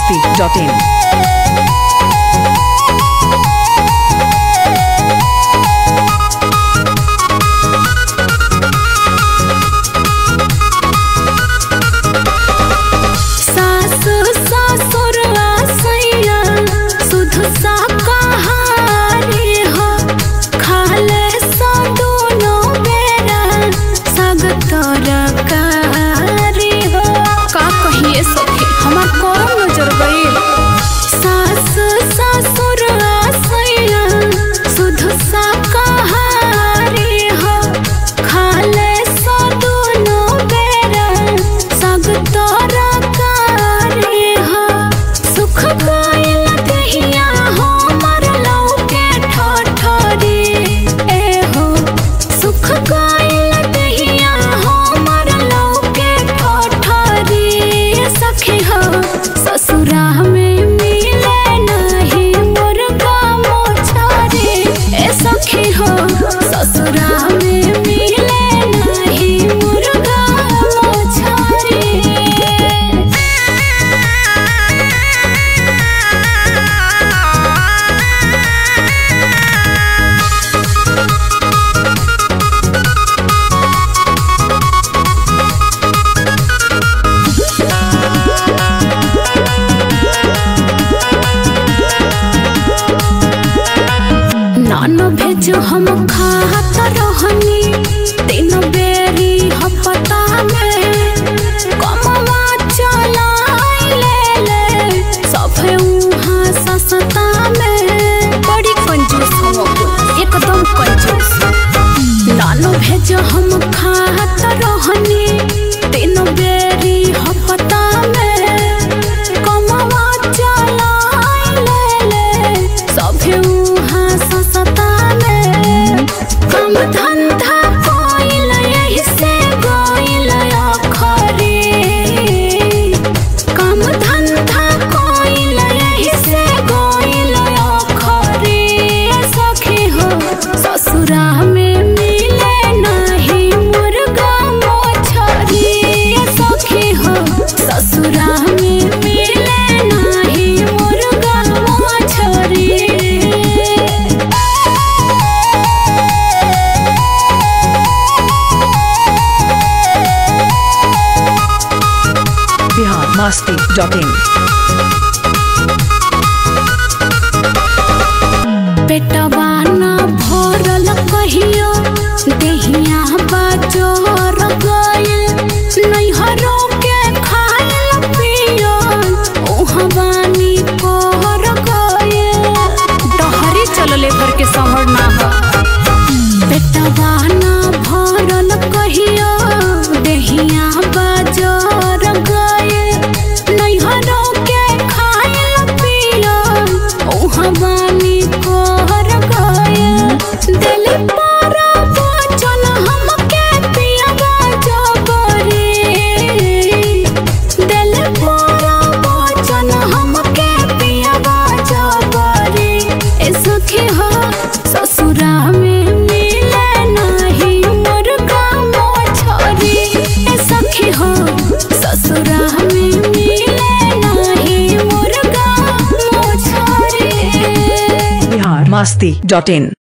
biharmasti.in भेजो हम खात रहनी तीन बेरी हपता में कमवा चलाई ले सफे उहाँ सस्ता में बड़ी कंजूस हम एकदम कंजूस नानो भेजो हम खात रहनी तीन बेरी हपता में कमवा चलाई ले सफे उहाँ सस्ता काम धंधा कोइल यही से गोइल अखरे काम धंधा कोइल यही से गोइल अखरे सखी हो ससुरा में मिले नहीं मुर्गा मछरी सखी हो ससुरा में मिले नहीं मुर्गा मछरी biharmasti.in पेटवा ना भरल कहियो देहिया बाजोर गइल नैहरो के खाइल पियो ओहवानी कोहर गइल डहरी चलले घर के सहर ना हो पेटवा ना भरल कहियो देहिया बाजोर गइल नैहरो के खाइल पियो ओहवानी कोहर गइल दिल पर वचन हमके पियवा जबरी दिल पर वचन हमके पियवा जबरी ए सखी हो ससुरा में मिले नहीं मुर्गा मछरी ए सखी हो ससुरा में मिले नहीं मुर्गा मछरी biharmasti.in